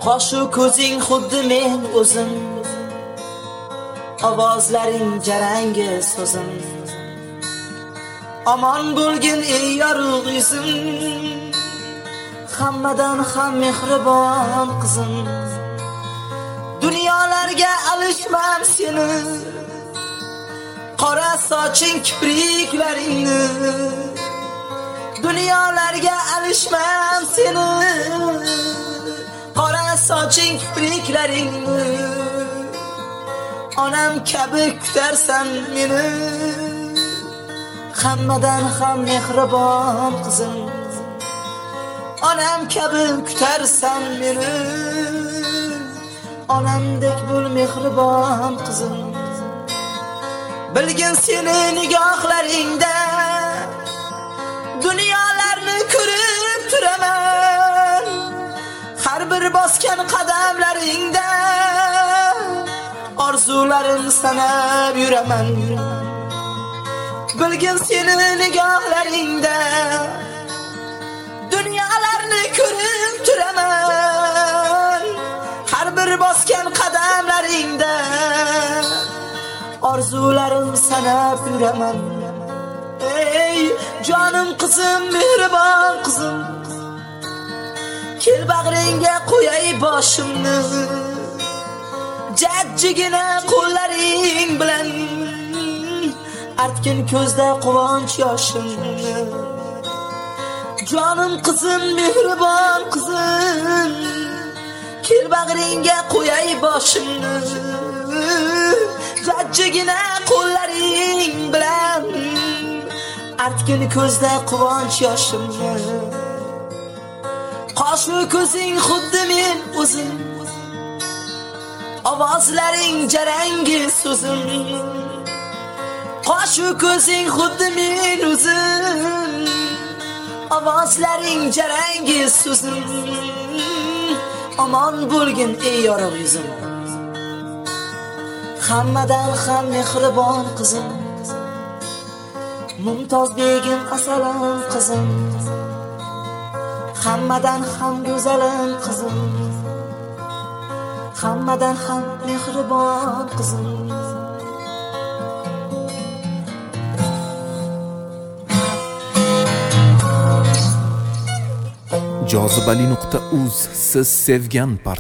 Qoshu ko'zing xuddi men o'zim, ovozlaring jarangi so'zim. Omon bo'lgin ey yorug' yuzim, hammadan ham mehribon qizim. Dunyolarga alishmam seni, qora soching kipriklaringni. Dunyolarga alishmam seni, qora soching kipriklaringni. Onam kabi kutarsan meni, hammadan ham mehribon qizim. Onam kabi kutarsan meni, onamdek bo'l mehribon qizim. Bilgin seni nigohlaringda, dunyolarni ko'rib turaman. Har bir bosgan qadamlaringda orzularim sanab yuraman. Bilgin seni nigohlaringda, dunyolarni ko'rib turaman. Har bir bosgan qadamlaringda orzularim sanab yuraman. Ey jonim qizim, mehribon qizim, kel bag'ringga qo'yay boshimni. Jajjigina qo'llaring bilan artgin ko'zda quvonch yoshimni. Jonim qizim, mehribon qizim, kel bag'ringga qo'yay boshimni. Jajjigina qo'llaring bilan artgin ko'zda quvonch yoshimni. Qoshu ko'zing xuddi men o'zim, ovozlaring jarangi so'zim. Qoshu ko'zing xuddi men o'zim, ovozlaring jarangi so'zim. Omon bo'lgin ey yorug' yuzim, hammadan ham mehribon qizim. Mumtoz begim asalim qizim, hammadan ham go'zalim qizim. Hammadan ham mehribon qizim. Jozibali.uz siz sevgan